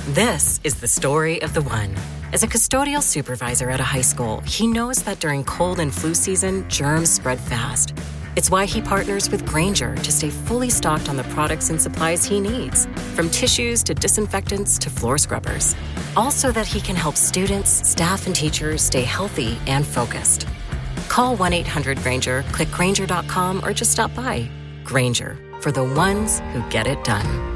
This is the story of the one. As a custodial supervisor at a high school, he knows that during cold and flu season, germs spread fast. It's why he partners with Grainger to stay fully stocked on the products and supplies he needs, from tissues to disinfectants to floor scrubbers. All so that he can help students, staff, and teachers stay healthy and focused. Call 1-800-GRAINGER, click Grainger.com, or just stop by. Grainger, for the ones who get it done.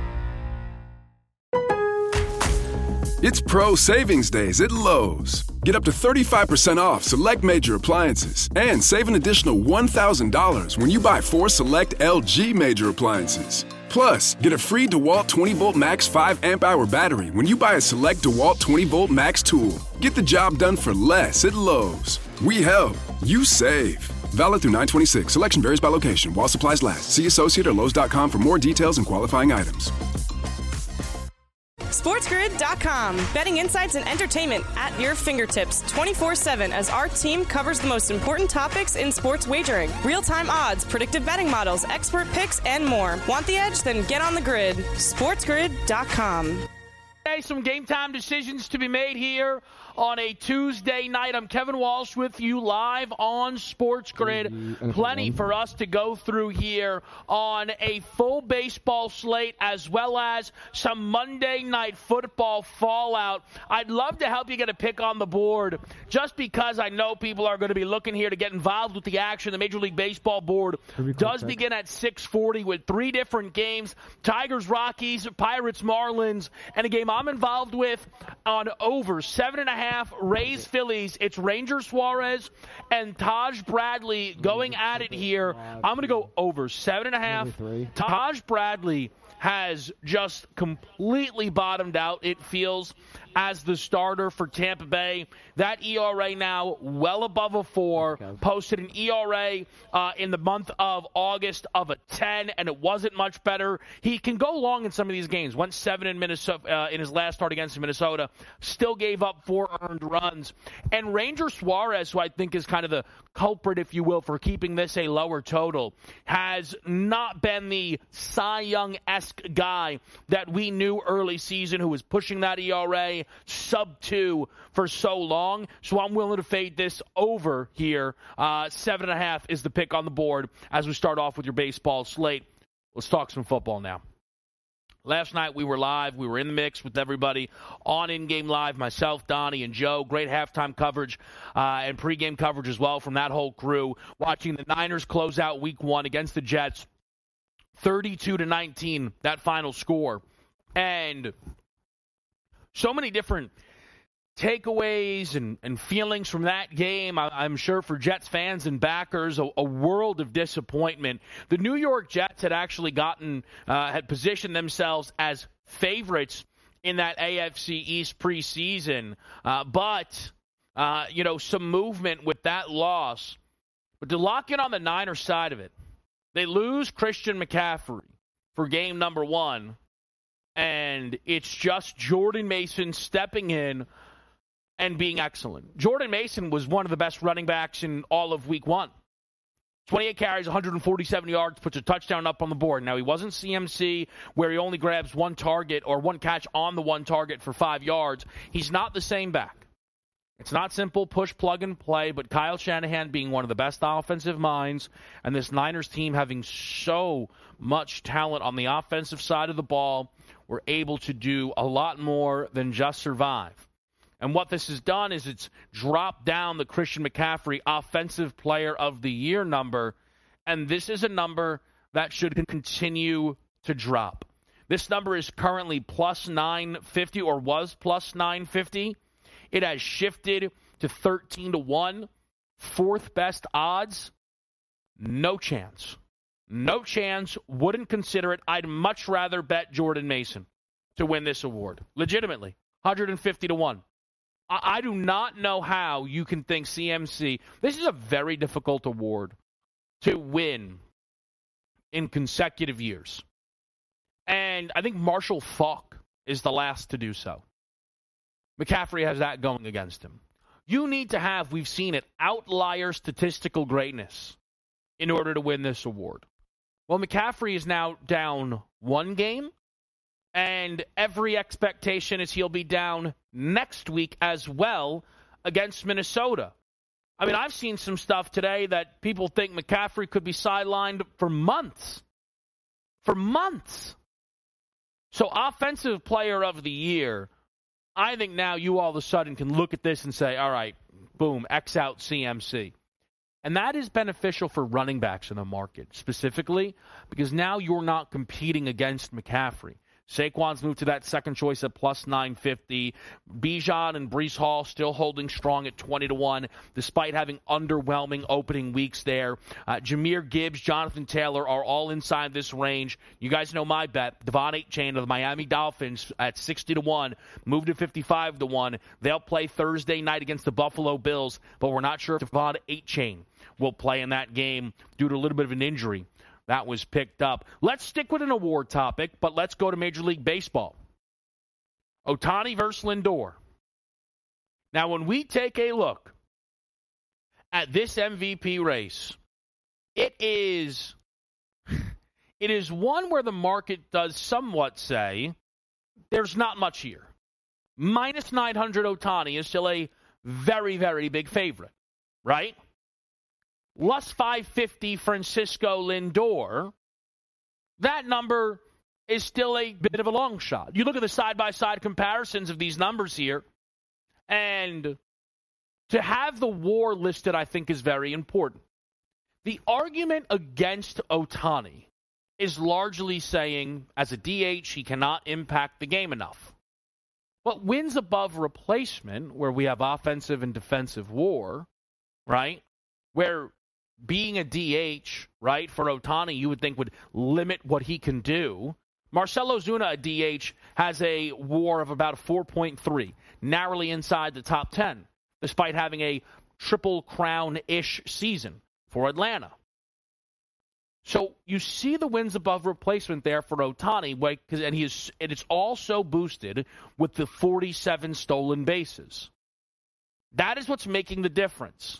It's Pro Savings Days at Lowe's. Get up to 35% off select major appliances and save an additional $1,000 when you buy 4 select LG major appliances. Plus, get a free DeWalt 20-volt max 5 amp-hour battery when you buy a select DeWalt 20-volt max tool. Get the job done for less at Lowe's. We help. You save. Valid through 9/26. Selection varies by location while supplies last. See associate or Lowe's.com for more details and qualifying items. SportsGrid.com. Betting insights and entertainment at your fingertips 24/7 as our team covers the most important topics in sports wagering. Real-time odds, predictive betting models, expert picks, and more. Want the edge? Then get on the grid. SportsGrid.com. Some game time decisions to be made here on a Tuesday night. I'm Kevin Walsh with you live on Sports Grid. Plenty for us to go through here on a full baseball slate as well as some Monday night football fallout. I'd love to help you get a pick on the board just because I know people are going to be looking here to get involved with the action. The Major League Baseball board does begin at 6:40 with 3 different games: Tigers, Rockies, Pirates, Marlins, and a game I'm involved with on over 7.5 Rays, Phillies. It's Ranger Suarez and Taj Bradley going at it here. I'm going to go over 7.5. Taj Bradley has just completely bottomed out, it feels, as the starter for Tampa Bay. That ERA now well above a 4. Posted an ERA in the month of August of a 10, and it wasn't much better. He can go long in some of these games. Went 7 in Minnesota in his last start against Minnesota. Still gave up 4 earned runs. And Ranger Suarez, who I think is kind of the culprit, if you will, for keeping this a lower total, has not been the Cy Young-esque guy that we knew early season, who was pushing that ERA sub-2 for so long. So I'm willing to fade this over here. 7.5 is the pick on the board as we start off with your baseball slate. Let's talk some football now. Last night we were live. We were in the mix with everybody on In-Game Live, myself, Donnie, and Joe. Great halftime coverage and pregame coverage as well from that whole crew. Watching the Niners close out Week 1 against the Jets, 32-19, that final score. And so many different takeaways and feelings from that game. I'm sure for Jets fans and backers, a world of disappointment. The New York Jets had actually had positioned themselves as favorites in that AFC East preseason. But some movement with that loss. But to lock in on the Niners side of it, they lose Christian McCaffrey for game number 1. And it's just Jordan Mason stepping in and being excellent. Jordan Mason was one of the best running backs in all of Week 1. 28 carries, 147 yards, puts a touchdown up on the board. Now, he wasn't CMC, where he only grabs one target or one catch on the one target for 5 yards. He's not the same back. It's not simple push, plug, and play, but Kyle Shanahan being one of the best offensive minds, and this Niners team having so much talent on the offensive side of the ball, were able to do a lot more than just survive. And what this has done is it's dropped down the Christian McCaffrey Offensive Player of the Year number, and this is a number that should continue to drop. This number is currently plus 950, or was plus 950. It has shifted to 13-1, 4th best odds. No chance. No chance. Wouldn't consider it. I'd much rather bet Jordan Mason to win this award. Legitimately. 150-1. I do not know how you can think CMC. This is a very difficult award to win in consecutive years. And I think Marshall Faulk is the last to do so. McCaffrey has that going against him. You need to have, we've seen it, outlier statistical greatness in order to win this award. Well, McCaffrey is now down 1 game And every expectation is he'll be down next week as well against Minnesota. I mean, I've seen some stuff today that people think McCaffrey could be sidelined for months. For months. So Offensive Player of the Year, I think now you all of a sudden can look at this and say, all right, boom, X out CMC. And that is beneficial for running backs in the market, specifically because now you're not competing against McCaffrey. Saquon's moved to that second choice at plus 950. Bijan and Breece Hall still holding strong at 20-1, despite having underwhelming opening weeks there. Jahmyr Gibbs, Jonathan Taylor are all inside this range. You guys know my bet. Devon Achane of the Miami Dolphins at 60-1, moved to 55-1. They'll play Thursday night against the Buffalo Bills, but we're not sure if Devon Achane will play in that game due to a little bit of an injury that was picked up. Let's stick with an award topic, but let's go to Major League Baseball. Ohtani versus Lindor. Now, when we take a look at this MVP race, it is one where the market does somewhat say there's not much here. Minus 900 Ohtani is still a very, very big favorite, right? Plus 550 Francisco Lindor, that number is still a bit of a long shot. You look at the side-by-side comparisons of these numbers here, and to have the WAR listed, I think, is very important. The argument against Ohtani is largely saying, as a DH, he cannot impact the game enough. But wins above replacement, where we have offensive and defensive WAR, right, where being a DH, right, for Ohtani, you would think would limit what he can do. Marcell Ozuna, a DH, has a WAR of about 4.3, narrowly inside the top 10, despite having a triple crown-ish season for Atlanta. So you see the wins above replacement there for Ohtani, and it's also boosted with the 47 stolen bases. That is what's making the difference.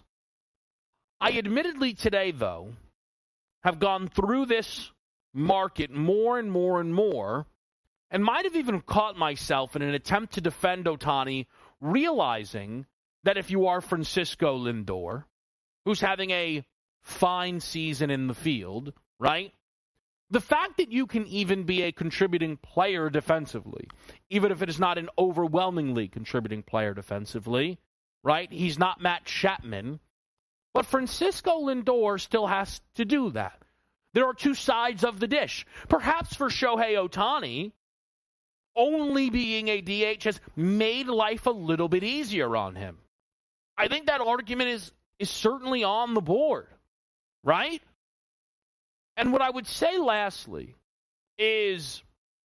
I admittedly today, though, have gone through this market more and more and more, and might have even caught myself in an attempt to defend Ohtani, realizing that if you are Francisco Lindor, who's having a fine season in the field, right? The fact that you can even be a contributing player defensively, even if it is not an overwhelmingly contributing player defensively, right? He's not Matt Chapman. But Francisco Lindor still has to do that. There are two sides of the dish. Perhaps for Shohei Ohtani, only being a DH has made life a little bit easier on him. I think that argument is certainly on the board, right? And what I would say lastly is,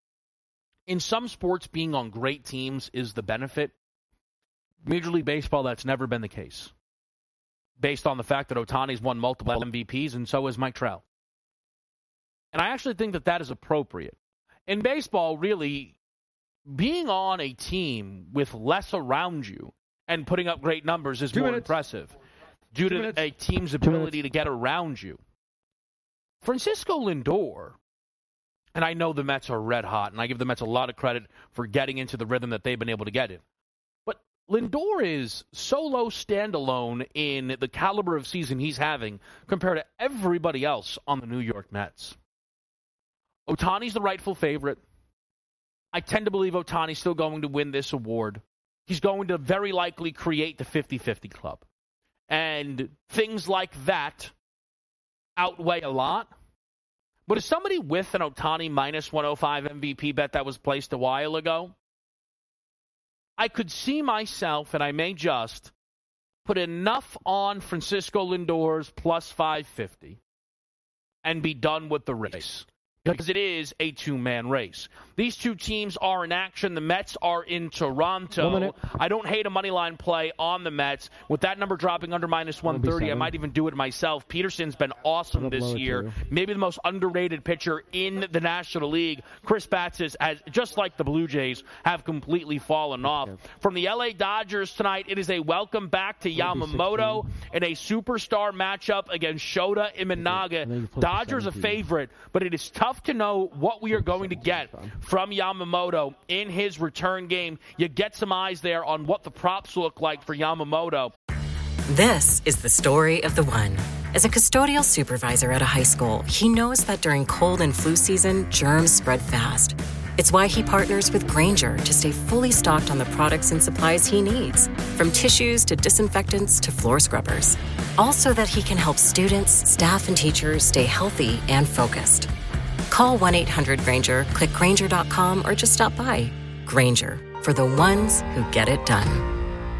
in some sports, being on great teams is the benefit. Major League Baseball, that's never been the case, based on the fact that Ohtani's won multiple MVPs, and so has Mike Trout. And I actually think that that is appropriate. In baseball, really, being on a team with less around you and putting up great numbers is more impressive due to a team's ability to get around you. Francisco Lindor, and I know the Mets are red hot, and I give the Mets a lot of credit for getting into the rhythm that they've been able to get in. But Lindor is solo standalone in the caliber of season he's having compared to everybody else on the New York Mets. Ohtani's the rightful favorite. I tend to believe Ohtani's still going to win this award. He's going to very likely create the 50-50 club. And things like that outweigh a lot. But as somebody with an Ohtani minus 105 MVP bet that was placed a while ago, I could see myself, and I may just, put enough on Francisco Lindor's plus 550 and be done with the race. Because it is a two-man race. These two teams are in action. The Mets are in Toronto. I don't hate a moneyline play on the Mets. With that number dropping under minus 130, I might even do it myself. Peterson's been awesome this year. Maybe the most underrated pitcher in the National League. Chris Batsis, just like the Blue Jays, have completely fallen off. From the LA Dodgers tonight, it is a welcome back to Yamamoto in a superstar matchup against Shota Imanaga. Dodgers a favorite, but it is tough tough to know what we are going to get from Yamamoto in his return game. You get some eyes there on what the props look like for Yamamoto. This is the story of the one. As a custodial supervisor at a high school, he knows that during cold and flu season, germs spread fast. It's why he partners with Grainger to stay fully stocked on the products and supplies he needs, from tissues to disinfectants to floor scrubbers. All so that he can help students, staff, and teachers stay healthy and focused. Call 1-800-GRAINGER, click Grainger.com, or just stop by. Grainger, for the ones who get it done.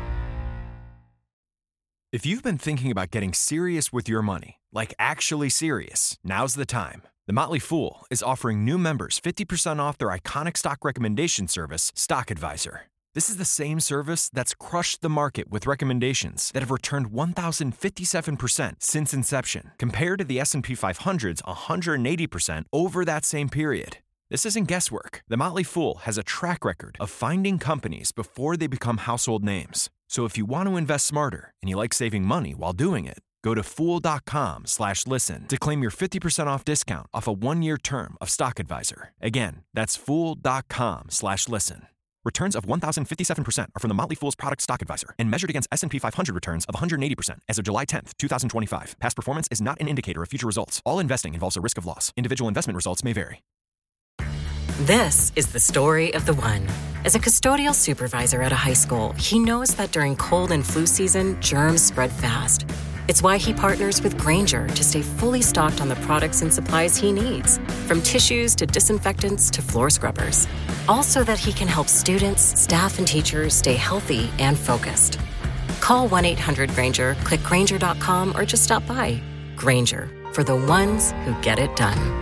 If you've been thinking about getting serious with your money, like actually serious, now's the time. The Motley Fool is offering new members 50% off their iconic stock recommendation service, Stock Advisor. This is the same service that's crushed the market with recommendations that have returned 1,057% since inception, compared to the S&P 500's 180% over that same period. This isn't guesswork. The Motley Fool has a track record of finding companies before they become household names. So if you want to invest smarter and you like saving money while doing it, go to Fool.com/listen to claim your 50% off discount off a 1-year term of Stock Advisor. Again, that's Fool.com/listen. Returns of 1,057% are from the Motley Fool's product Stock Advisor and measured against S&P 500 returns of 180% as of July 10th, 2025. Past performance is not an indicator of future results. All investing involves a risk of loss. Individual investment results may vary. This is the story of the one. As a custodial supervisor at a high school, he knows that during cold and flu season, germs spread fast. It's why he partners with Grainger to stay fully stocked on the products and supplies he needs, from tissues to disinfectants to floor scrubbers. All so that he can help students, staff, and teachers stay healthy and focused. Call 1-800-GRAINGER, click Grainger.com, or just stop by. Grainger, for the ones who get it done.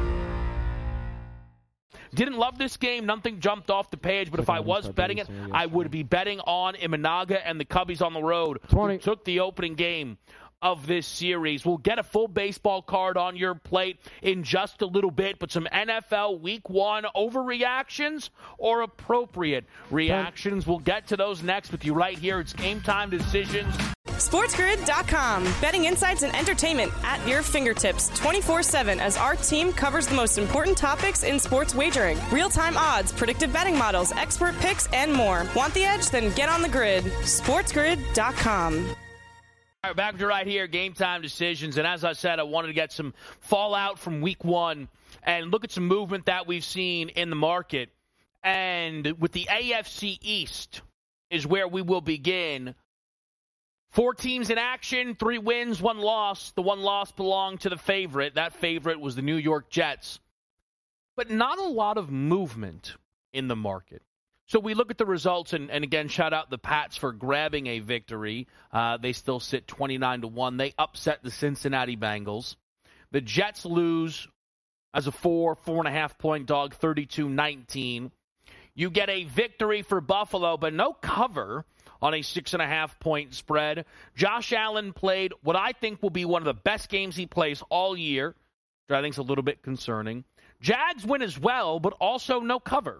Didn't love this game. Nothing jumped off the page, but if I was betting it, I would be betting on Imanaga and the Cubbies on the road, who took the opening game of this series. We'll get a full baseball card on your plate in just a little bit, but some NFL Week 1 overreactions or appropriate reactions. We'll get to those next with you right here. It's Game Time Decisions. SportsGrid.com. Betting insights and entertainment at your fingertips 24/7 as our team covers the most important topics in sports wagering. Real-time odds, predictive betting models, expert picks, and more. Want the edge? Then get on the grid. SportsGrid.com. All right, back to right here, Game Time Decisions. And as I said, I wanted to get some fallout from Week 1 and look at some movement that we've seen in the market. And with the AFC East is where we will begin. 4 teams in action, 3 wins, 1 loss. The 1 loss belonged to the favorite. That favorite was the New York Jets. But not a lot of movement in the market. So we look at the results, and again, shout out the Pats for grabbing a victory. They still sit 29-1. They upset the Cincinnati Bengals. The Jets lose as a 4.5 point dog, 32-19. You get a victory for Buffalo, but no cover on a 6.5 point spread. Josh Allen played what I think will be one of the best games he plays all year, which I think is a little bit concerning. Jags win as well, but also no cover.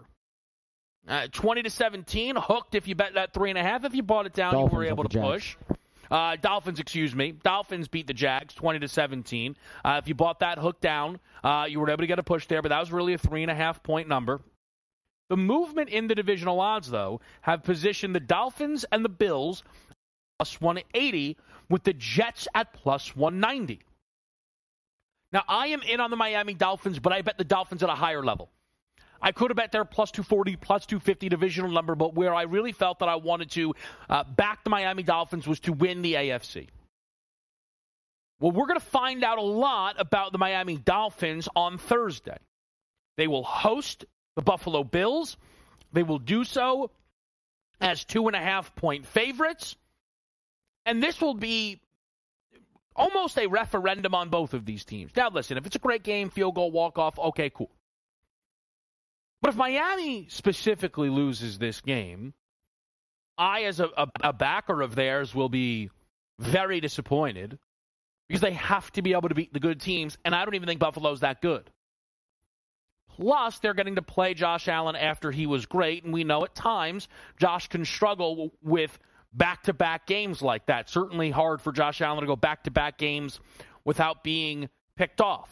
20-17, hooked if you bet that 3.5. If you bought it down, Dolphins, you were able to push. Dolphins beat the Jags 20-17. If you bought that hook down, you were able to get a push there, but that was really a 3.5 point number. The movement in the divisional odds, though, have positioned the Dolphins and the Bills plus 180 with the Jets at plus 190. Now, I am in on the Miami Dolphins, but I bet the Dolphins at a higher level. I could have bet their plus 240, plus 250 divisional number, but where I really felt that I wanted to back the Miami Dolphins was to win the AFC. Well, we're going to find out a lot about the Miami Dolphins on Thursday. They will host the Buffalo Bills. They will do so as 2.5 point favorites. And this will be almost a referendum on both of these teams. Now, listen, if it's a great game, field goal, walk-off, okay, cool. But if Miami specifically loses this game, I, as a backer of theirs, will be very disappointed because they have to be able to beat the good teams, and I don't even think Buffalo's that good. Plus, they're getting to play Josh Allen after he was great, and we know at times Josh can struggle with back-to-back games like that. Certainly hard for Josh Allen to go back-to-back games without being picked off.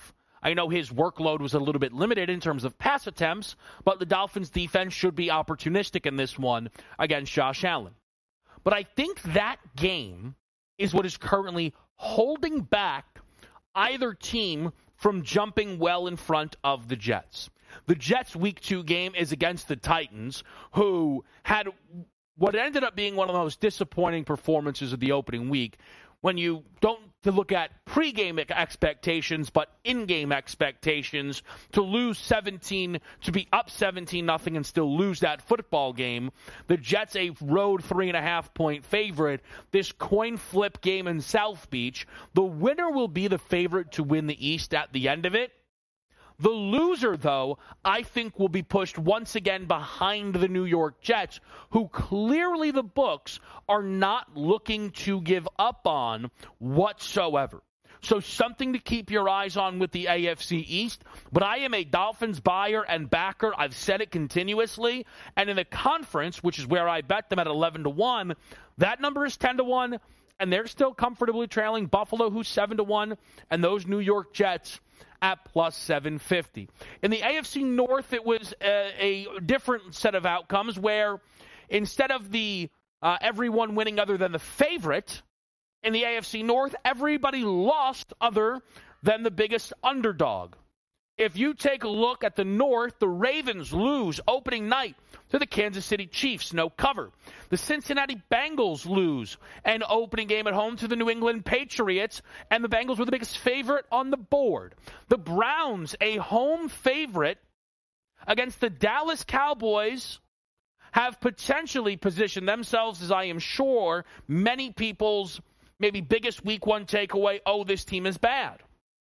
I know his workload was a little bit limited in terms of pass attempts, but the Dolphins' defense should be opportunistic in this one against Josh Allen. But I think that game is what is currently holding back either team from jumping well in front of the Jets. The Jets' Week 2 game is against the Titans, who had what ended up being one of the most disappointing performances of the opening week. When you don't look at pregame expectations, but in-game expectations, to lose 17, to be up 17-0 and still lose that football game. The Jets, a road 3.5-point favorite. This coin flip game in South Beach, the winner will be the favorite to win the East at the end of it. The loser, though, I think will be pushed once again behind the New York Jets, who clearly the books are not looking to give up on whatsoever. So something to keep your eyes on with the AFC East. But I am a Dolphins buyer and backer. I've said it continuously. And in the conference, which is where I bet them at 11-1, that number is 10-1, and they're still comfortably trailing Buffalo, who's 7-1, and those New York Jets at plus 750. In the AFC North, it was a different set of outcomes where instead of the everyone winning other than the favorite, in the AFC North, everybody lost other than the biggest underdog. If you take a look at the North, the Ravens lose opening night to the Kansas City Chiefs, no cover. The Cincinnati Bengals lose an opening game at home to the New England Patriots, and the Bengals were the biggest favorite on the board. The Browns, a home favorite against the Dallas Cowboys, have potentially positioned themselves, as I am sure many people's maybe biggest week one takeaway, oh, this team is bad.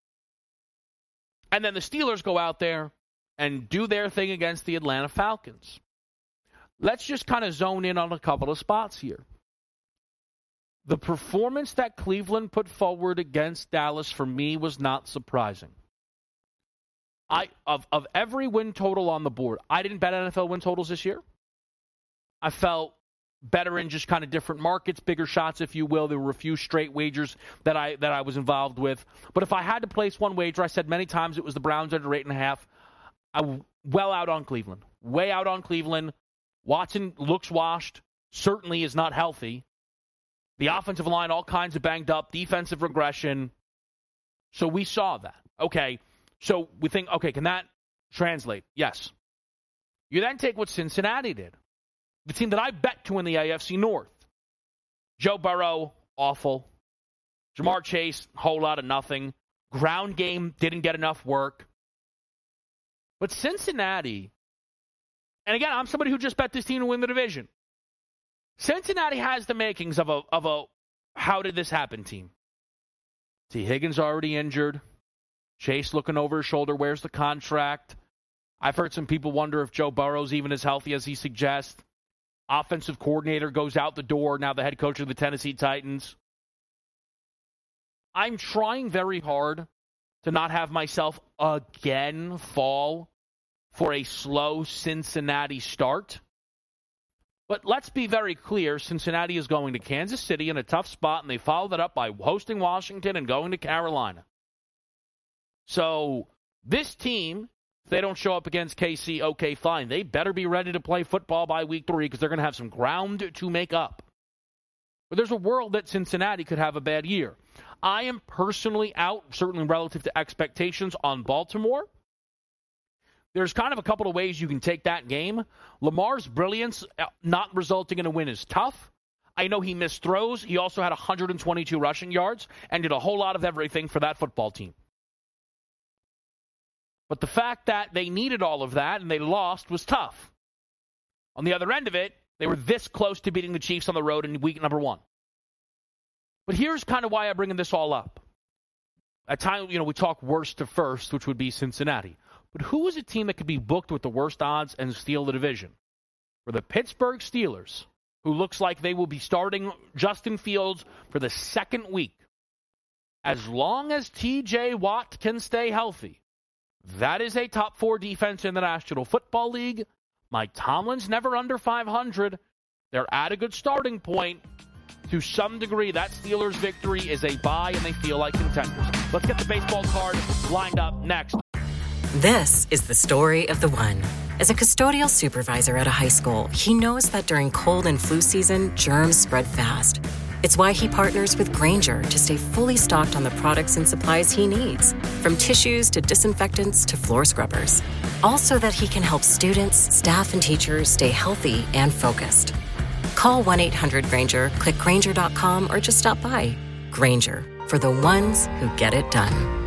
And then the Steelers go out there and do their thing against the Atlanta Falcons. Let's just kind of zone in on a couple of spots here. The performance that Cleveland put forward against Dallas, for me, was not surprising. Of every win total on the board, I didn't bet NFL win totals this year. I felt better in just kind of different markets, bigger shots, if you will. There were a few straight wagers that I was involved with. But if I had to place one wager, I said many times it was the Browns under 8.5. I'm well out on Cleveland. Way out on Cleveland. Watson looks washed. Certainly is not healthy. The offensive line, all kinds of banged up. Defensive regression. So we saw that. Okay. So we think, okay, can that translate? Yes. You then take what Cincinnati did. The team that I bet to win the AFC North. Joe Burrow, awful. Jamar Chase, whole lot of nothing. Ground game, didn't get enough work. But Cincinnati, and again, I'm somebody who just bet this team to win the division. Cincinnati has the makings of a how did this happen team. T. Higgins already injured. Chase looking over his shoulder. Where's the contract? I've heard some people wonder if Joe Burrow's even as healthy as he suggests. Offensive coordinator goes out the door, now the head coach of the Tennessee Titans. I'm trying very hard to not have myself again fall for a slow Cincinnati start. But let's be very clear, Cincinnati is going to Kansas City in a tough spot, and they followed that up by hosting Washington and going to Carolina. So this team, if they don't show up against KC, okay, fine. They better be ready to play football by week 3 because they're going to have some ground to make up. But there's a world that Cincinnati could have a bad year. I am personally out, certainly relative to expectations, on Baltimore. There's kind of a couple of ways you can take that game. Lamar's brilliance not resulting in a win is tough. I know he missed throws. He also had 122 rushing yards and did a whole lot of everything for that football team. But the fact that they needed all of that and they lost was tough. On the other end of it, they were this close to beating the Chiefs on the road in week number 1. But here's kind of why I'm bringing this all up. At times, we talk worst to first, which would be Cincinnati. But who is a team that could be booked with the worst odds and steal the division? For the Pittsburgh Steelers, who looks like they will be starting Justin Fields for the second week. As long as T.J. Watt can stay healthy, that is a top 4 defense in the National Football League. Mike Tomlin's never under 500. They're at a good starting point to some degree, that Steelers victory is a bye and they feel like contenders. Let's get the baseball card lined up next. This is the story of the one. As a custodial supervisor at a high school, he knows that during cold and flu season, germs spread fast. It's why he partners with Grainger to stay fully stocked on the products and supplies he needs, from tissues to disinfectants to floor scrubbers. All so that he can help students, staff, and teachers stay healthy and focused. Call 1-800-GRAINGER, click Grainger.com, or just stop by. Grainger, for the ones who get it done.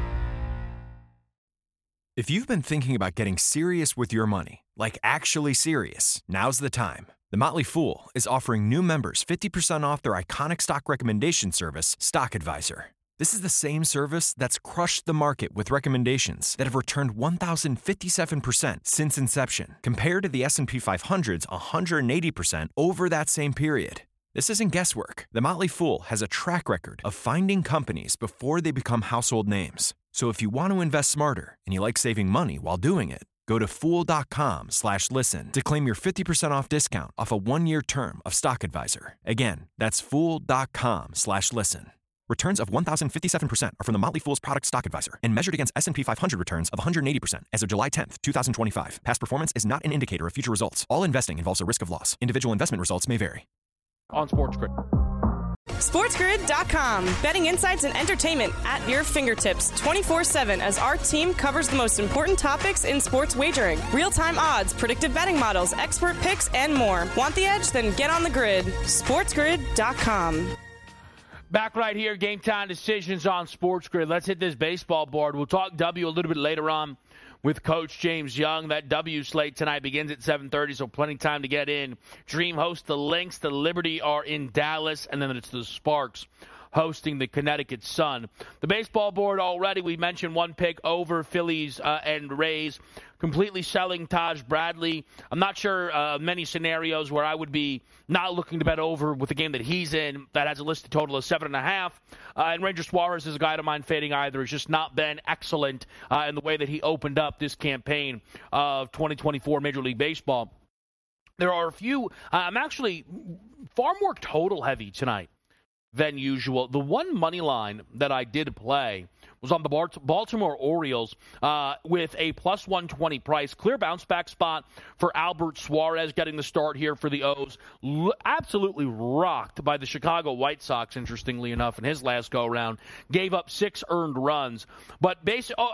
If you've been thinking about getting serious with your money, like actually serious, now's the time. The Motley Fool is offering new members 50% off their iconic stock recommendation service, Stock Advisor. This is the same service that's crushed the market with recommendations that have returned 1,057% since inception, compared to the S&P 500's 180% over that same period. This isn't guesswork. The Motley Fool has a track record of finding companies before they become household names. So if you want to invest smarter and you like saving money while doing it, go to Fool.com/listen to claim your 50% off discount off a 1-year term of Stock Advisor. Again, that's Fool.com/listen. Returns of 1,057% are from the Motley Fool's product Stock Advisor and measured against S&P 500 returns of 180% as of July 10th, 2025. Past performance is not an indicator of future results. All investing involves a risk of loss. Individual investment results may vary. On SportsGrid. SportsGrid.com. Betting insights and entertainment at your fingertips 24/7 as our team covers the most important topics in sports wagering. Real-time odds, predictive betting models, expert picks, and more. Want the edge? Then get on the grid. SportsGrid.com. Back right here, Game Time Decisions on SportsGrid. Let's hit this baseball board. We'll talk W a little bit later on with Coach James Young. That W slate tonight begins at 7:30, so plenty of time to get in. Dream hosts the Lynx. The Liberty are in Dallas, and then it's the Sparks hosting the Connecticut Sun. The baseball board already, we mentioned one pick over Phillies and Rays. Completely selling Taj Bradley. I'm not sure many scenarios where I would be not looking to bet over with the game that he's in that has a listed total of 7.5. And Ranger Suarez is a guy to mind fading either. He's just not been excellent in the way that he opened up this campaign of 2024 Major League Baseball. There are a few. I'm actually far more total heavy tonight than usual. The one money line that I did play was on the Baltimore Orioles with a plus 120 price. Clear bounce back spot for Albert Suarez getting the start here for the O's. Absolutely rocked by the Chicago White Sox, interestingly enough, in his last go-around. Gave up 6 earned runs. But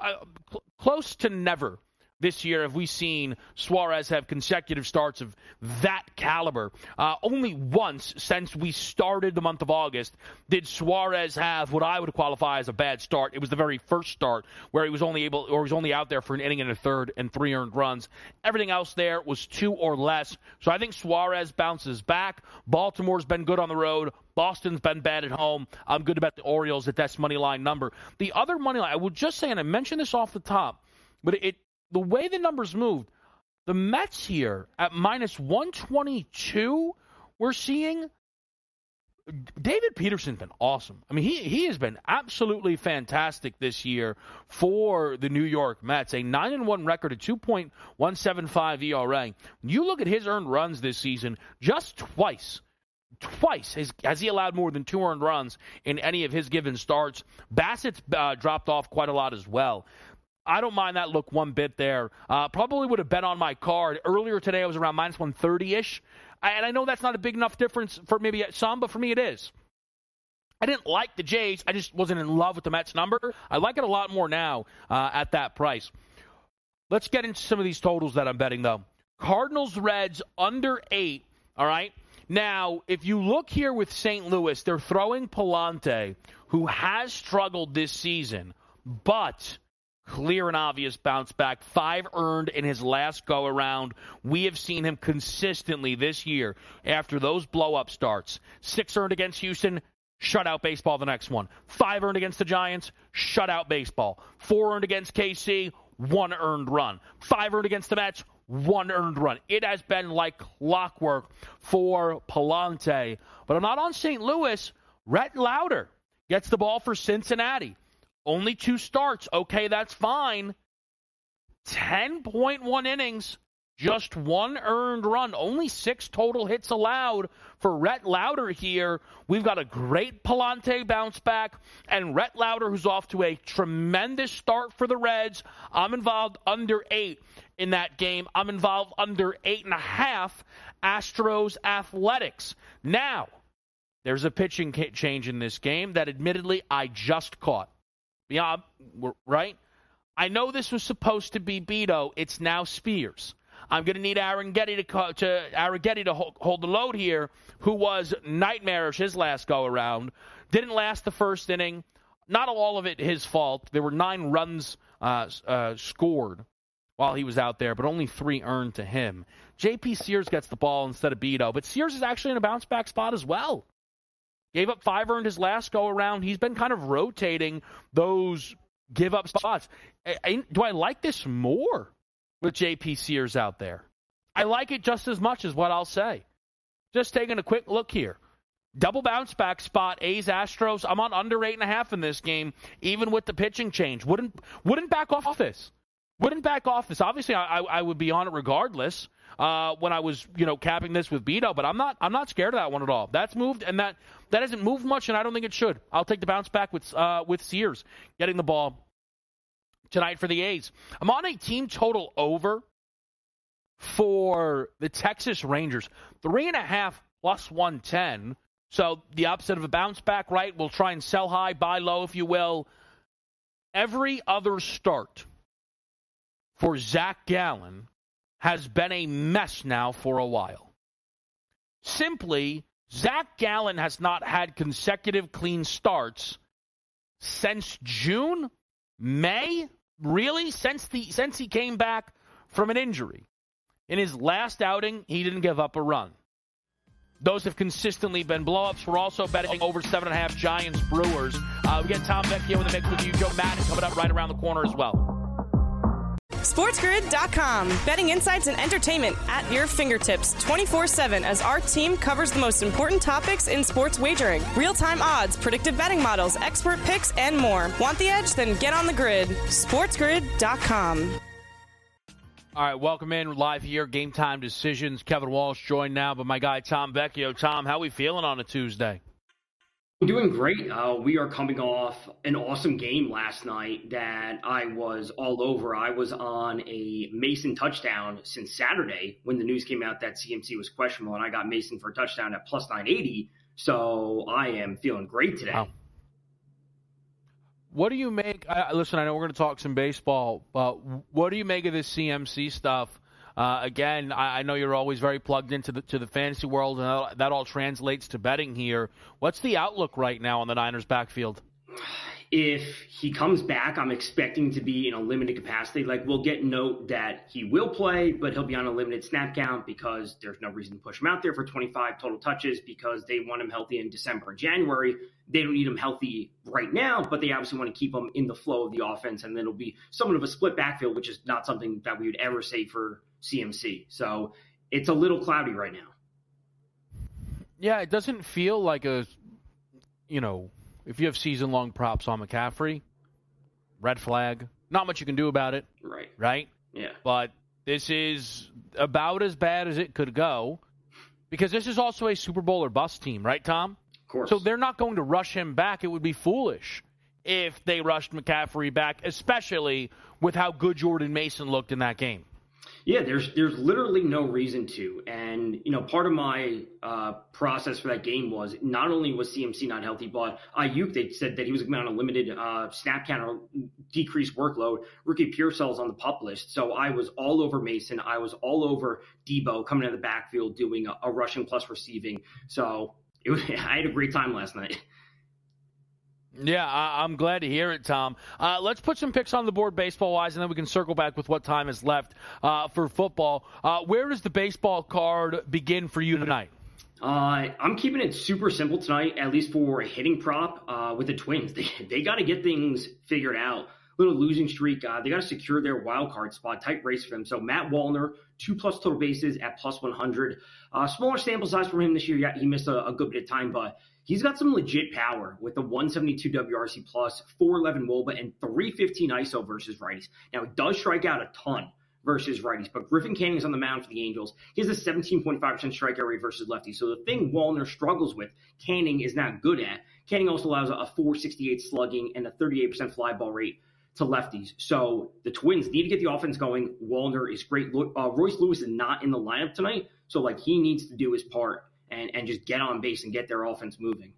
close to never this year have we seen Suarez have consecutive starts of that caliber. Only once since we started the month of August did Suarez have what I would qualify as a bad start. It was the very first start where he was only out there for an inning and a third and 3 earned runs. Everything else there was 2 or less. So I think Suarez bounces back. Baltimore's been good on the road. Boston's been bad at home. I'm good to bet the Orioles at that money line number. The other money line, I would just say, and I mentioned this off the top, but the way the numbers moved, the Mets here at minus 122, we're seeing David Peterson's been awesome. I mean, he has been absolutely fantastic this year for the New York Mets. A 9-1 record, a 2.175 ERA. You look at his earned runs this season, just twice has he allowed more than 2 earned runs in any of his given starts. Bassett's dropped off quite a lot as well. I don't mind that look one bit there. Probably would have bet on my card. Earlier today, I was around minus 130-ish. And I know that's not a big enough difference for maybe some, but for me it is. I didn't like the Jays. I just wasn't in love with the Mets number. I like it a lot more now at that price. Let's get into some of these totals that I'm betting, though. Cardinals-Reds under 8, all right? Now, if you look here with St. Louis, they're throwing Pallante, who has struggled this season, but clear and obvious bounce back. 5 earned in his last go-around. We have seen him consistently this year after those blow-up starts. 6 earned against Houston, shutout baseball the next one. 5 earned against the Giants, shutout baseball. 4 earned against KC, 1 earned run. 5 earned against the Mets, 1 earned run. It has been like clockwork for Pallante. But I'm not on St. Louis. Rhett Lauder gets the ball for Cincinnati. Only 2 starts. Okay, that's fine. 10.1 innings. Just 1 earned run, only 6 total hits allowed for Rhett Lauder here. We've got a great Palante bounce back, and Rhett Lauder, who's off to a tremendous start for the Reds. I'm involved under 8 in that game. I'm involved under 8.5 Astros Athletics. Now, there's a pitching change in this game that admittedly I just caught. Yeah, right? I know this was supposed to be Beto. It's now Spears. I'm going to need Arrighetti to hold the load here, who was nightmarish his last go-around. Didn't last the first inning. Not all of it his fault. There were 9 runs scored while he was out there, but only 3 earned to him. J.P. Sears gets the ball instead of Beto, but Sears is actually in a bounce-back spot as well. Gave up 5 earned his last go-around. He's been kind of rotating those give-up spots. Do I like this more with J.P. Sears out there? I like it just as much as what I'll say. Just taking a quick look here. Double bounce back spot, A's Astros. I'm on under 8.5 in this game, even with the pitching change. Wouldn't back off this. Wouldn't back off this. Obviously, I would be on it regardless when I was, capping this with Beto, but I'm not scared of that one at all. That's moved, and that hasn't moved much, and I don't think it should. I'll take the bounce back with Sears getting the ball tonight for the A's. I'm on a team total over for the Texas Rangers. 3.5 plus 110. So the opposite of a bounce back, right? We'll try and sell high, buy low, if you will. Every other start for Zach Gallen has been a mess now for a while. Simply, Zach Gallen has not had consecutive clean starts since June, May, really, since he came back from an injury. In his last outing, he didn't give up a run. Those have consistently been blowups. We're also betting over 7.5 Giants Brewers. We get Tom Vecchio in the mix with you. Joe Madden coming up right around the corner as well. SportsGrid.com. Betting insights and entertainment at your fingertips 24/7 as our team covers the most important topics in sports wagering. Real-time odds, predictive betting models, expert picks, and more. Want the edge? Then get on the grid. SportsGrid.com. All right, welcome in live here. Game Time Decisions. Kevin Walsh joined now by my guy Tom Vecchio. Tom, how we feeling on a Tuesday? Doing great. We are coming off an awesome game last night that I was all over. I was on a Mason touchdown since Saturday when the news came out that CMC was questionable, and I got Mason for a touchdown at plus 980. So I am feeling great today. Wow. What do you make? Listen, I know we're going to talk some baseball, but what do you make of this CMC stuff? Again, I know you're always very plugged into the fantasy world, and that all translates to betting here. What's the outlook right now on the Niners' backfield? If he comes back, I'm expecting to be in a limited capacity. Like, we'll get note that he will play, but he'll be on a limited snap count because there's no reason to push him out there for 25 total touches because they want him healthy in December and January. They don't need him healthy right now, but they obviously want to keep him in the flow of the offense, and then it'll be somewhat of a split backfield, which is not something that we would ever say for CMC. So it's a little cloudy right now. Yeah, it doesn't feel like if you have season-long props on McCaffrey, red flag. Not much you can do about it. Right? Yeah. But this is about as bad as it could go because this is also a Super Bowl or bust team, right, Tom? Of course. So they're not going to rush him back. It would be foolish if they rushed McCaffrey back, especially with how good Jordan Mason looked in that game. Yeah, there's literally no reason to. And, part of my process for that game was not only was CMC not healthy, but Ayuk, they said that he was going to be on a limited snap count or decreased workload. Ricky Pearsall's on the PUP list. So I was all over Mason. I was all over Debo coming out of the backfield doing a rushing plus receiving. So I had a great time last night. Yeah, I'm glad to hear it, Tom. Let's put some picks on the board baseball-wise, and then we can circle back with what time is left for football. Where does the baseball card begin for you tonight? I'm keeping it super simple tonight, at least for a hitting prop with the Twins. They got to get things figured out. Little losing streak. They got to secure their wild card spot. Tight race for them. So Matt Wallner, 2+ total bases at plus 100. Smaller sample size for him this year. Yeah, he missed a good bit of time, but he's got some legit power with the 172 WRC plus, 411 WOBA, and 315 ISO versus righties. Now, he does strike out a ton versus righties. But Griffin Canning is on the mound for the Angels. He has a 17.5% strikeout rate versus lefties. So the thing Wallner struggles with, Canning is not good at. Canning also allows a 468 slugging and a 38% fly ball rate to lefties. So the Twins need to get the offense going. Wallner is great. Royce Lewis is not in the lineup tonight. So he needs to do his part and just get on base and get their offense moving.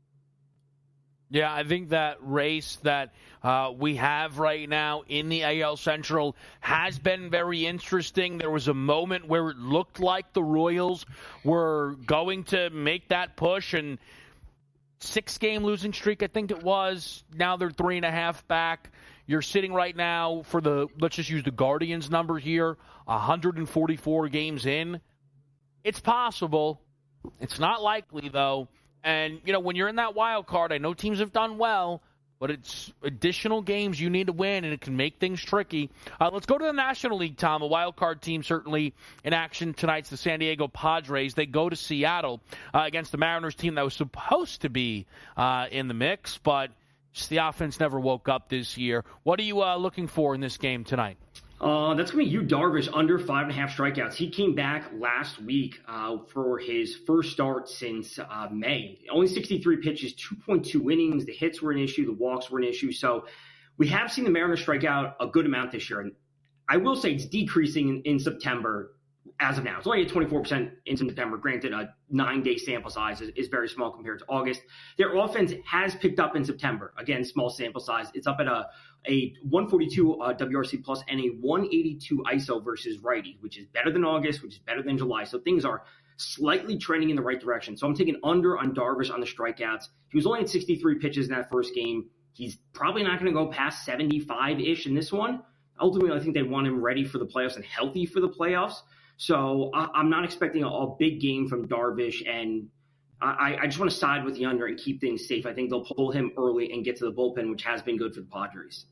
Yeah, I think that race that we have right now in the AL Central has been very interesting. There was a moment where it looked like the Royals were going to make that push, and 6-game losing streak, I think it was. Now they're 3.5 back. You're sitting right now for let's just use the Guardians number here, 144 games in. It's possible. It's not likely, though. And, when you're in that wild card, I know teams have done well, but it's additional games you need to win, and it can make things tricky. Let's go to the National League, Tom. A wild card team certainly in action tonight's the San Diego Padres. They go to Seattle against the Mariners team that was supposed to be in the mix, but just the offense never woke up this year. What are you looking for in this game tonight? That's going to be Yu Darvish under 5.5 strikeouts. He came back last week for his first start since May. Only 63 pitches, 2.2 innings. The hits were an issue. The walks were an issue. So we have seen the Mariners strike out a good amount this year. And I will say it's decreasing in September as of now. It's only at 24% in September. Granted, a 9-day sample size is very small compared to August. Their offense has picked up in September. Again, small sample size. It's up at a 142 WRC plus and a 182 ISO versus righty, which is better than August, which is better than July. So things are slightly trending in the right direction. So I'm taking under on Darvish on the strikeouts. He was only at 63 pitches in that first game. He's probably not going to go past 75-ish in this one. Ultimately, I think they want him ready for the playoffs and healthy for the playoffs. So I'm not expecting a big game from Darvish, and I just want to side with the under and keep things safe. I think they'll pull him early and get to the bullpen, which has been good for the Padres.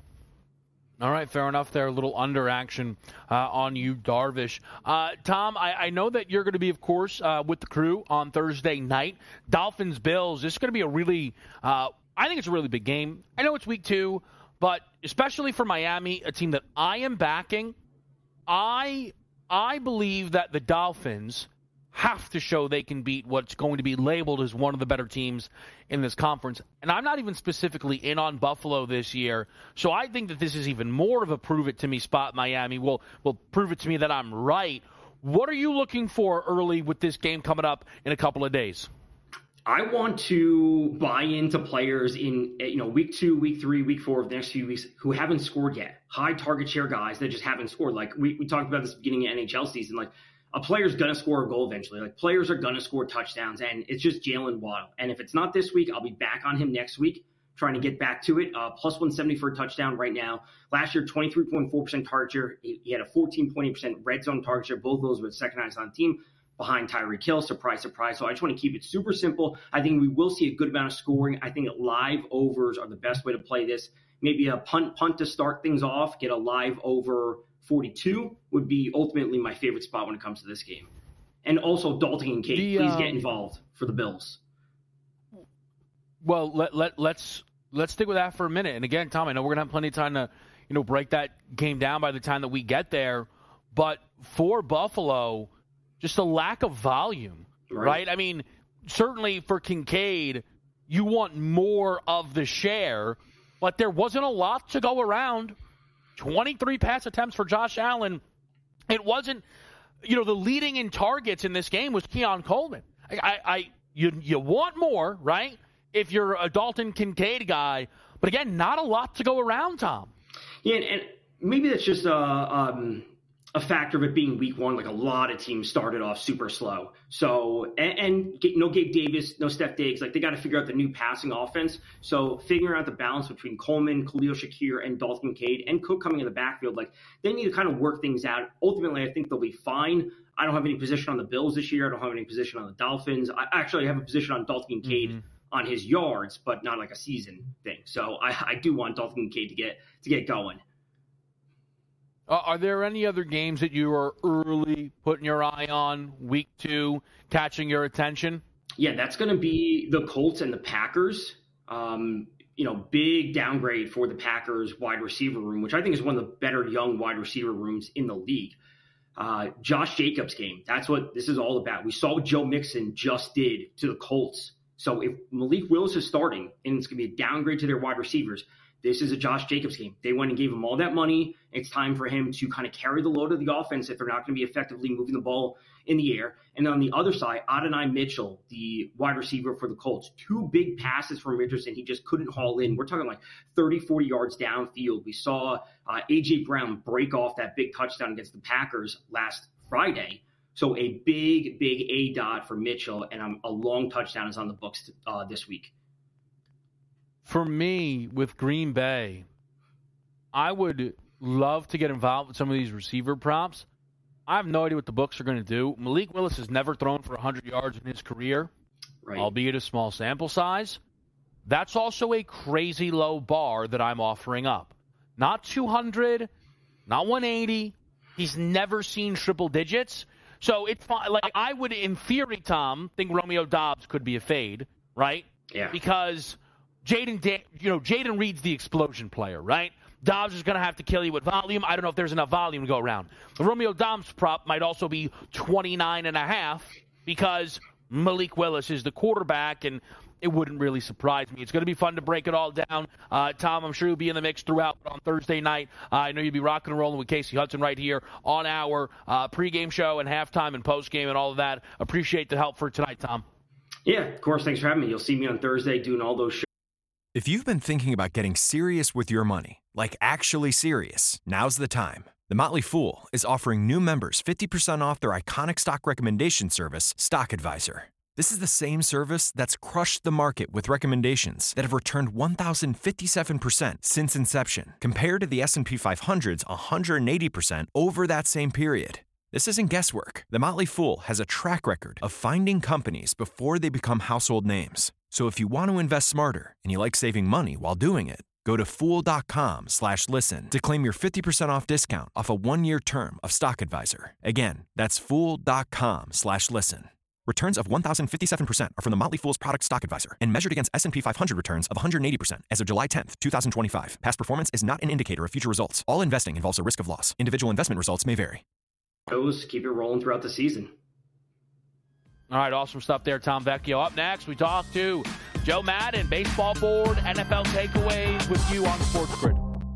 All right, fair enough there. A little under action on Yu Darvish. Tom, I know that you're going to be, of course, with the crew on Thursday night. Dolphins-Bills, this is going to be a really I think it's a really big game. I know it's week 2, but especially for Miami, a team that I am backing, I believe that the Dolphins have to show they can beat what's going to be labeled as one of the better teams in this conference. And I'm not even specifically in on Buffalo this year, so I think that this is even more of a prove-it-to-me spot. Miami will prove it to me that I'm right. What are you looking for early with this game coming up in a couple of days? I want to buy into players in week 2, week 3, week 4 of the next few weeks who haven't scored yet. High target share guys that just haven't scored. Like we talked about this beginning of NHL season. Like a player's going to score a goal eventually. Like players are going to score touchdowns, and it's just Jalen Waddle. And if it's not this week, I'll be back on him next week, trying to get back to it. Plus 170 for a touchdown right now. Last year, 23.4% target share. He had a 14.8% red zone target share. Both of those were second highest on the team, behind Tyreek Hill. Surprise, surprise. So I just want to keep it super simple. I think we will see a good amount of scoring. I think live overs are the best way to play this. Maybe a punt to start things off. Get a live over 42 would be ultimately my favorite spot when it comes to this game. And also Dalton and Kincaid, please get involved for the Bills. Well, let's stick with that for a minute. And again, Tom, I know we're gonna have plenty of time to break that game down by the time that we get there. But for Buffalo, just a lack of volume, right? I mean, certainly for Kincaid, you want more of the share, but there wasn't a lot to go around. 23 pass attempts for Josh Allen. It wasn't, the leading in targets in this game was Keon Coleman. You want more, right? If you're a Dalton Kincaid guy, but again, not a lot to go around, Tom. Yeah, and maybe that's just a factor of it being week 1. Like a lot of teams started off super slow. So, and no Gabe Davis, no Steph Diggs. Like they got to figure out the new passing offense. So figuring out the balance between Coleman, Khalil Shakir, and Dalton Kincaid and Cook coming in the backfield, like they need to kind of work things out. Ultimately, I think they'll be fine. I don't have any position on the Bills this year. I don't have any position on the Dolphins. I actually have a position on Dalton Kincaid on his yards, but not like a season thing. So I do want Dalton Kincaid to get going. Are there any other games that you are early putting your eye on, week 2, catching your attention? Yeah, that's going to be the Colts and the Packers. big downgrade for the Packers wide receiver room, which I think is one of the better young wide receiver rooms in the league. Josh Jacobs game. That's what this is all about. We saw what Joe Mixon just did to the Colts. So if Malik Willis is starting and it's going to be a downgrade to their wide receivers, this is a Josh Jacobs game. They went and gave him all that money. It's time for him to kind of carry the load of the offense if they're not going to be effectively moving the ball in the air. And on the other side, Adonai Mitchell, the wide receiver for the Colts, 2 big passes from Richardson. He just couldn't haul in. We're talking like 30, 40 yards downfield. We saw A.J. Brown break off that big touchdown against the Packers last Friday. So a big A-dot for Mitchell, and a long touchdown is on the books this week. For me, with Green Bay, I would love to get involved with some of these receiver props. I have no idea what the books are going to do. Malik Willis has never thrown for 100 yards in his career, albeit a small sample size. That's also a crazy low bar that I'm offering up. Not 200, not 180. He's never seen triple digits. So it's fine. Like, I would, in theory, Tom, think Romeo Doubs could be a fade, right? Yeah. Because Jaden Reed's the explosion player, right? Dobbs is going to have to kill you with volume. I don't know if there's enough volume to go around. The Romeo Doubs prop might also be 29.5 because Malik Willis is the quarterback, and it wouldn't really surprise me. It's going to be fun to break it all down. Tom, I'm sure you'll be in the mix throughout on Thursday night. I know you'll be rocking and rolling with Casey Hudson right here on our pregame show and halftime and postgame and all of that. Appreciate the help for tonight, Tom. Yeah, of course. Thanks for having me. You'll see me on Thursday doing all those shows. If you've been thinking about getting serious with your money, like actually serious, now's the time. The Motley Fool is offering new members 50% off their iconic stock recommendation service, Stock Advisor. This is the same service that's crushed the market with recommendations that have returned 1,057% since inception, compared to the S&P 500's 180% over that same period. This isn't guesswork. The Motley Fool has a track record of finding companies before they become household names. So if you want to invest smarter and you like saving money while doing it, go to Fool.com/listen to claim your 50% off discount off a 1-year term of Stock Advisor. Again, that's Fool.com/listen. Returns of 1,057% are from the Motley Fool's product Stock Advisor and measured against S&P 500 returns of 180% as of July 10th, 2025. Past performance is not an indicator of future results. All investing involves a risk of loss. Individual investment results may vary. Keep it rolling throughout the season. All right, awesome stuff there, Tom Vecchio. Up next, we talk to Joe Madden, baseball board, NFL takeaways with you on Sports Grid.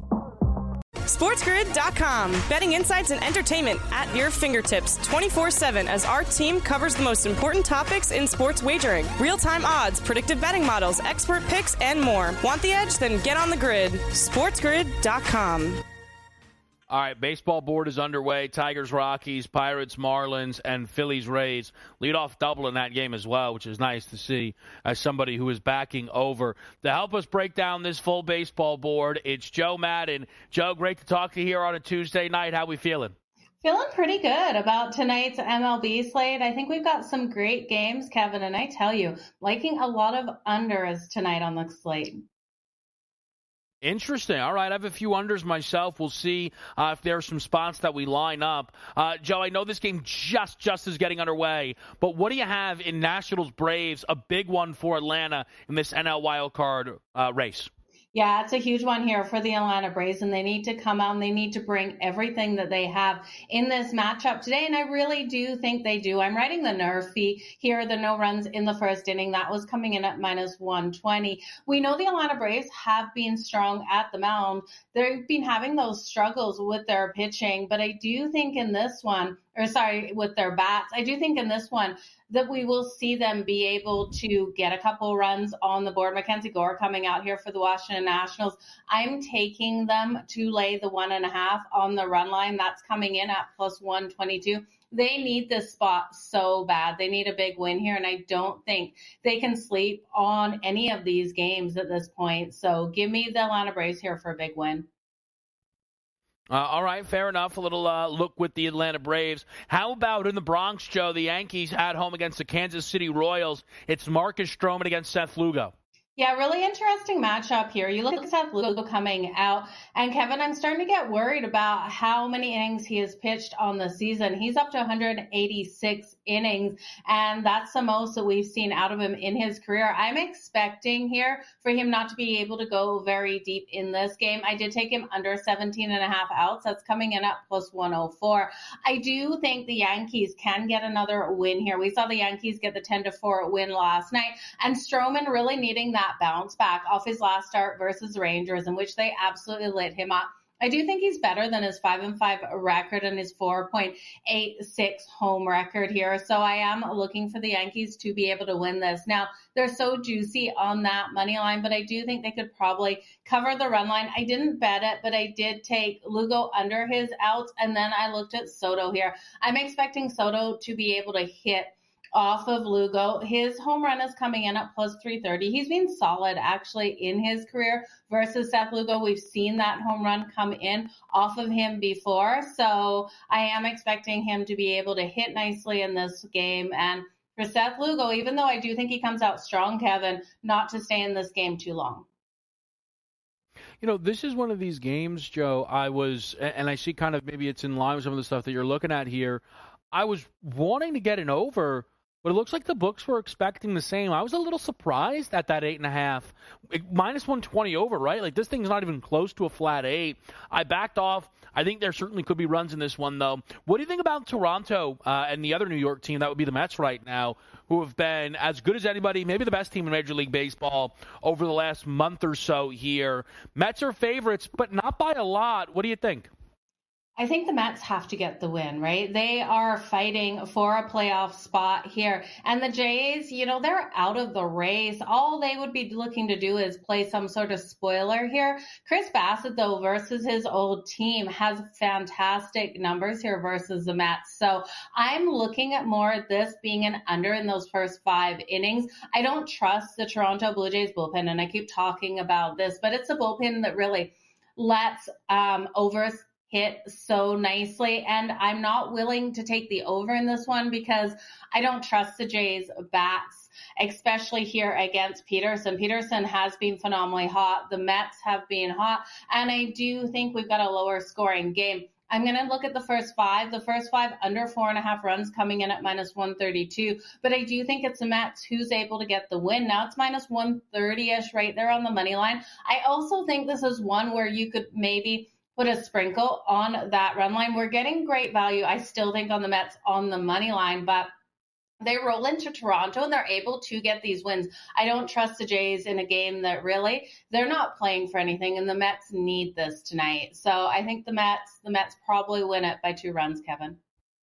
SportsGrid.com. Betting insights and entertainment at your fingertips 24/7 as our team covers the most important topics in sports wagering. Real-time odds, predictive betting models, expert picks, and more. Want the edge? Then get on the grid. SportsGrid.com. All right, baseball board is underway. Tigers, Rockies, Pirates, Marlins, and Phillies, Rays. Leadoff double in that game as well, which is nice to see as somebody who is backing over. To help us break down this full baseball board, it's Joe Madden. Joe, great to talk to you here on a Tuesday night. How we feeling? Feeling pretty good about tonight's MLB slate. I think we've got some great games, Kevin, and I tell you, liking a lot of unders tonight on the slate. Interesting. All right, I have a few unders myself. We'll see if there are some spots that we line up. Joe, I know this game just is getting underway, but what do you have in Nationals-Braves, a big one for Atlanta in this NL wildcard race? Yeah, it's a huge one here for the Atlanta Braves, and they need to come out and they need to bring everything that they have in this matchup today, and I really do think they do. I'm writing the nerve fee here, the no runs in the first inning. That was coming in at -120. We know the Atlanta Braves have been strong at the mound. They've been having those struggles with their pitching, but I do think in this one, with their bats, I do think in this one that we will see them be able to get a couple runs on the board. Mackenzie Gore coming out here for the Washington Nationals. I'm taking them to lay the 1.5 on the run line. That's coming in at +122. They need this spot so bad. They need a big win here, and I don't think they can sleep on any of these games at this point. So give me the Atlanta Braves here for a big win. All right, fair enough. A little look with the Atlanta Braves. How about in the Bronx, Joe? The Yankees at home against the Kansas City Royals. It's Marcus Stroman against Seth Lugo. Yeah, really interesting matchup here. You look at Seth Lugo coming out, and Kevin, I'm starting to get worried about how many innings he has pitched on the season. He's up to 186 innings, and that's the most that we've seen out of him in his career. I'm expecting here for him not to be able to go very deep in this game. I did take him under 17.5 outs. That's coming in at plus 104. I do think the Yankees can get another win here. We saw the Yankees get the 10-4 win last night, and Stroman really needing that bounce back off his last start versus Rangers, in which they absolutely lit him up. I do think he's better than his 5-5 record and his 4.86 home record here. So I am looking for the Yankees to be able to win this. Now, they're so juicy on that money line, but I do think they could probably cover the run line. I didn't bet it, but I did take Lugo under his outs, and then I looked at Soto here. I'm expecting Soto to be able to hit off of Lugo. His home run is coming in at plus 330. He's been solid actually in his career versus Seth Lugo. We've seen that home run come in off of him before. So I am expecting him to be able to hit nicely in this game. And for Seth Lugo, even though I do think he comes out strong, Kevin, not to stay in this game too long. You know, this is one of these games, Joe, and I see kind of maybe it's in line with some of the stuff that you're looking at here. I was wanting to get an over, but it looks like the books were expecting the same. I was a little surprised at that 8.5. Minus 120 over, right? Like, this thing's not even close to a flat 8. I backed off. I think there certainly could be runs in this one, though. What do you think about Toronto and the other New York team? That would be the Mets right now, who have been as good as anybody, maybe the best team in Major League Baseball over the last month or so here. Mets are favorites, but not by a lot. What do you think? I think the Mets have to get the win, right? They are fighting for a playoff spot here. And the Jays, you know, they're out of the race. All they would be looking to do is play some sort of spoiler here. Chris Bassett, though, versus his old team, has fantastic numbers here versus the Mets. So I'm looking at more at this being an under in those first 5 innings. I don't trust the Toronto Blue Jays bullpen, and I keep talking about this, but it's a bullpen that really lets overs hit so nicely, and I'm not willing to take the over in this one because I don't trust the Jays bats, especially here against Peterson. Peterson has been phenomenally hot. The Mets have been hot, and I do think we've got a lower scoring game. I'm going to look at the first 5. The first 5 under 4.5 runs coming in at minus 132. But I do think it's the Mets who's able to get the win. Now it's minus 130-ish right there on the money line. I also think this is one where you could maybe put a sprinkle on that run line. We're getting great value, I still think, on the Mets on the money line, but they roll into Toronto and they're able to get these wins. I don't trust the Jays in a game that really, they're not playing for anything, and the Mets need this tonight. So I think the Mets probably win it by 2 runs, Kevin.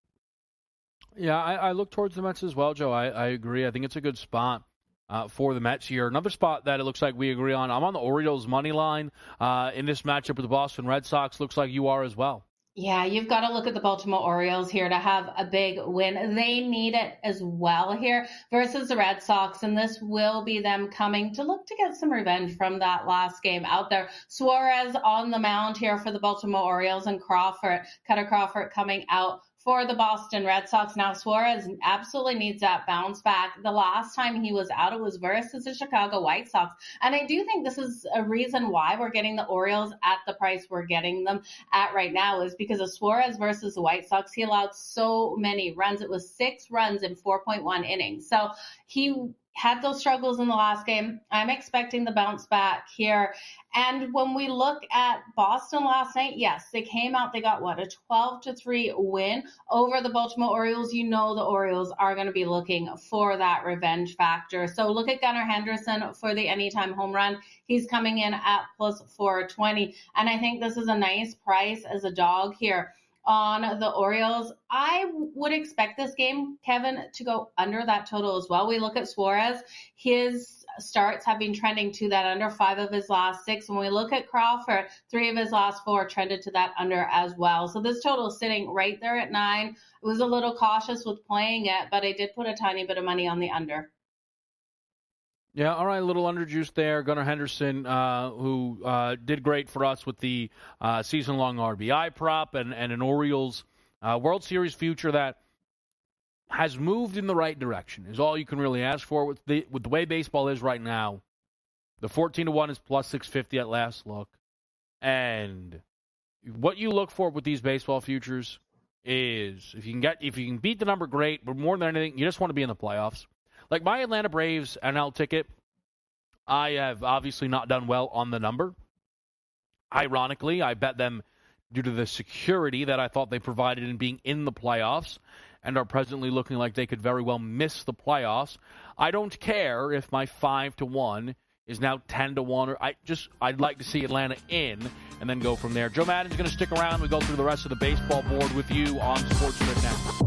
Yeah, I look towards the Mets as well, Joe. I agree. I think it's a good spot for the Mets here. Another spot that it looks like we agree on. I'm on the Orioles money line in this matchup with the Boston Red Sox. Looks like you are as well. Yeah, you've got to look at the Baltimore Orioles here to have a big win. They need it as well here versus the Red Sox, and this will be them coming to look to get some revenge from that last game out there. Suarez on the mound here for the Baltimore Orioles, and Cutter Crawford coming out for the Boston Red Sox. Now, Suarez absolutely needs that bounce back. The last time he was out, it was versus the Chicago White Sox. And I do think this is a reason why we're getting the Orioles at the price we're getting them at right now, is because of Suarez versus the White Sox. He allowed so many runs. It was 6 runs in 4.1 innings. So he had those struggles in the last game. I'm expecting the bounce back here. And when we look at Boston last night, yes, they came out, they got a 12-3 win over the Baltimore Orioles. You know the Orioles are going to be looking for that revenge factor. So look at Gunnar Henderson for the anytime home run. He's coming in at plus 420. And I think this is a nice price as a dog here on the Orioles. I would expect this game, Kevin, to go under that total as well. We look at Suarez. His starts have been trending to that under. 5 of his last 6. When we look at Crawford, 3 of his last 4 trended to that under as well. So this total is sitting right there at 9. I was a little cautious with playing it, but I did put a tiny bit of money on the under. Yeah, all right, a little underjuice there. Gunnar Henderson, who did great for us with the season-long RBI prop and an Orioles World Series future that has moved in the right direction, is all you can really ask for with the way baseball is right now. The 14-1 is plus 650 at last look. And what you look for with these baseball futures, is if you can beat the number, great, but more than anything, you just want to be in the playoffs. Like my Atlanta Braves NL ticket, I have obviously not done well on the number. Ironically, I bet them due to the security that I thought they provided in being in the playoffs and are presently looking like they could very well miss the playoffs. I don't care if my 5-1 is now 10-1. Or I'd like to see Atlanta in and then go from there. Joe Maddon's going to stick around. We go through the rest of the baseball board with you on SportsGrid now.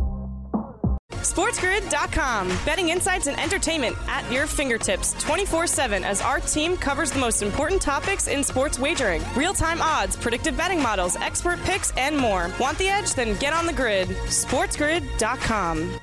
SportsGrid.com. Betting insights and entertainment at your fingertips 24/7 as our team covers the most important topics in sports wagering. Real-time odds, predictive betting models, expert picks, and more. Want the edge? Then get on the grid. SportsGrid.com.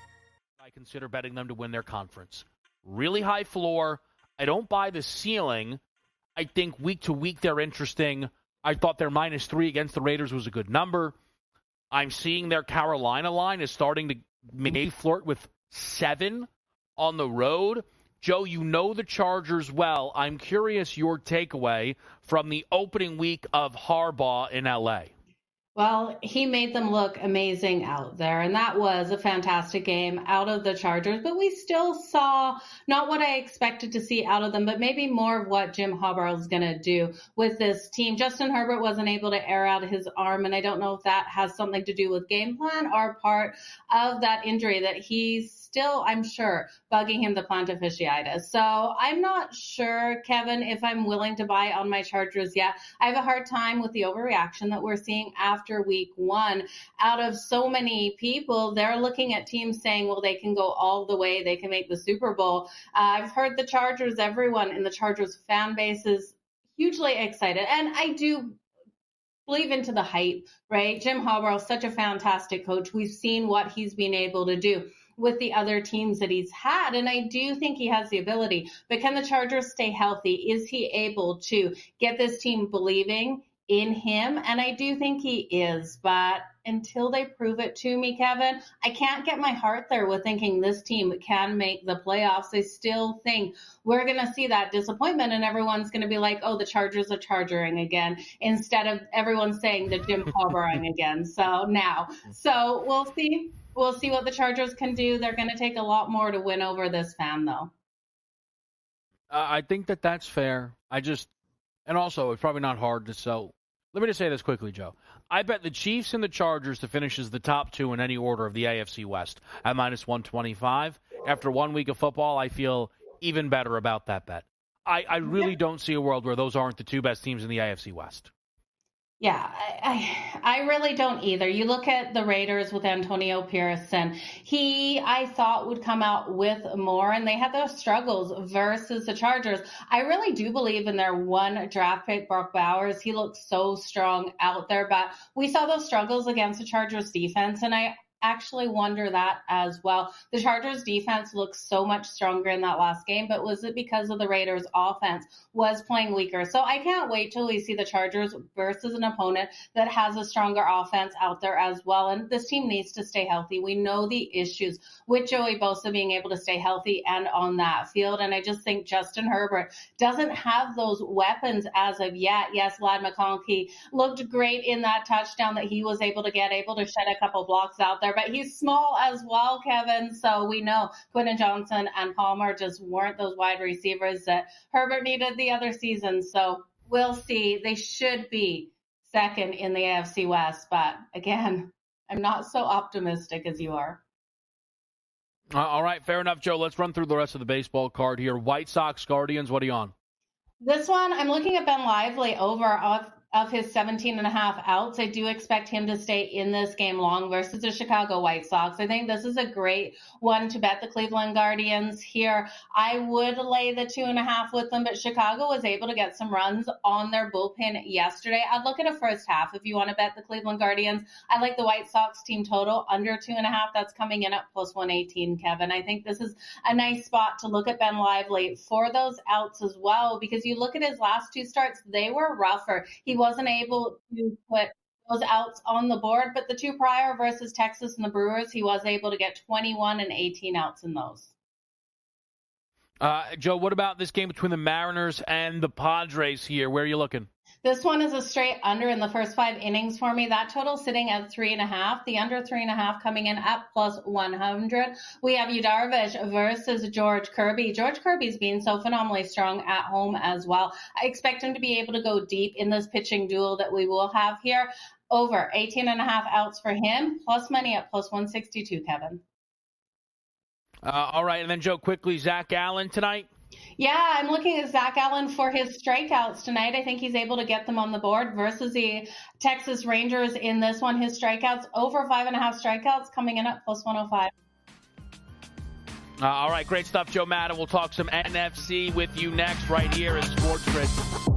I consider betting them to win their conference. Really high floor. I don't buy the ceiling. I think week to week they're interesting. I thought their -3 against the Raiders was a good number. I'm seeing their Carolina line is starting to maybe flirt with 7 on the road. Joe, you know the Chargers well. I'm curious your takeaway from the opening week of Harbaugh in L.A. Well, he made them look amazing out there, and that was a fantastic game out of the Chargers. But we still saw not what I expected to see out of them, but maybe more of what Jim Harbaugh is going to do with this team. Justin Herbert wasn't able to air out his arm, and I don't know if that has something to do with game plan or part of that injury that he's still, I'm sure, bugging him, the plantar fasciitis. So I'm not sure, Kevin, if I'm willing to buy on my Chargers yet. I have a hard time with the overreaction that we're seeing after week 1. Out of so many people, they're looking at teams saying, well, they can go all the way, they can make the Super Bowl. I've heard the Chargers, everyone in the Chargers fan base is hugely excited. And I do believe into the hype, right? Jim Harbaugh is such a fantastic coach. We've seen what he's been able to do with the other teams that he's had. And I do think he has the ability. But can the Chargers stay healthy? Is he able to get this team believing in him? And I do think he is. But until they prove it to me, Kevin, I can't get my heart there with thinking this team can make the playoffs. I still think we're going to see that disappointment and everyone's going to be like, oh, the Chargers are chargering again, instead of everyone saying the Jim Harbaugh again. So we'll see. We'll see what the Chargers can do. They're going to take a lot more to win over this fan, though. I think that's fair. And also, it's probably not hard to sell. Let me just say this quickly, Joe. I bet the Chiefs and the Chargers to finish as the top 2 in any order of the AFC West at -125. After 1 week of football, I feel even better about that bet. I really don't see a world where those aren't the 2 best teams in the AFC West. Yeah, I really don't either. You look at the Raiders with Antonio Pierce, and he, I thought, would come out with more, and they had those struggles versus the Chargers. I really do believe in their 1 draft pick, Brock Bowers. He looks so strong out there, but we saw those struggles against the Chargers defense, and I actually wonder that as well. The Chargers defense looks so much stronger in that last game, but was it because of the Raiders offense was playing weaker? So I can't wait till we see the Chargers versus an opponent that has a stronger offense out there as well. And this team needs to stay healthy. We know the issues with Joey Bosa being able to stay healthy and on that field. And I just think Justin Herbert doesn't have those weapons as of yet. Yes, Ladd McConkey looked great in that touchdown that he was able to shed a couple blocks out there. But he's small as well, Kevin. So we know Quentin Johnson and Palmer just weren't those wide receivers that Herbert needed the other season. So we'll see. They should be second in the AFC West. But again, I'm not so optimistic as you are. All right, fair enough, Joe. Let's run through the rest of the baseball card here. White Sox, Guardians, what are you on? This one, I'm looking at Ben Lively over of his 17.5 outs. I do expect him to stay in this game long versus the Chicago White Sox. I think this is a great one to bet the Cleveland Guardians here. I would lay the 2.5 with them, but Chicago was able to get some runs on their bullpen yesterday. I'd look at a first half if you want to bet the Cleveland Guardians. I like the White Sox team total under 2.5. That's coming in at plus 118, Kevin. I think this is a nice spot to look at Ben Lively for those outs as well, because you look at his last 2 starts, they were rougher. He wasn't able to put those outs on the board, but the 2 prior versus Texas and the Brewers, he was able to get 21 and 18 outs in those. Joe, what about this game between the Mariners and the Padres here? Where are you looking? This one is a straight under in the first 5 innings for me. That total sitting at 3.5. The under 3.5 coming in at plus 100. We have Yu Darvish versus George Kirby. George Kirby's been so phenomenally strong at home as well. I expect him to be able to go deep in this pitching duel that we will have here. Over 18.5 outs for him, plus money at plus 162, Kevin. All right, and then, Joe, quickly, Zach Allen tonight? Yeah, I'm looking at Zach Allen for his strikeouts tonight. I think he's able to get them on the board versus the Texas Rangers in this one. His strikeouts, over 5.5 strikeouts, coming in at plus 105. All right, great stuff, Joe Madden. We'll talk some NFC with you next right here in Sports Grid.